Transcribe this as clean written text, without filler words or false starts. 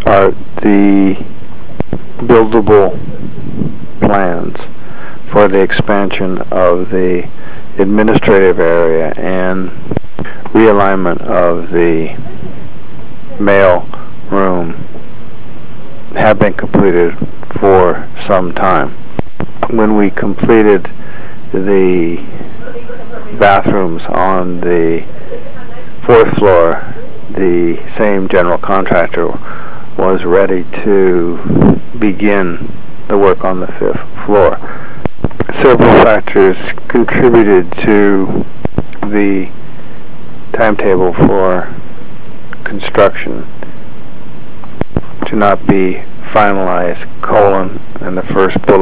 are the buildable plans for the expansion of the administrative area and realignment of the mail room have been completed for some time. When we completed the bathrooms on the 4th floor, the same general contractor was ready to begin the work on the 5th floor. Several factors contributed to the timetable for construction to not be finalized, and the first bullet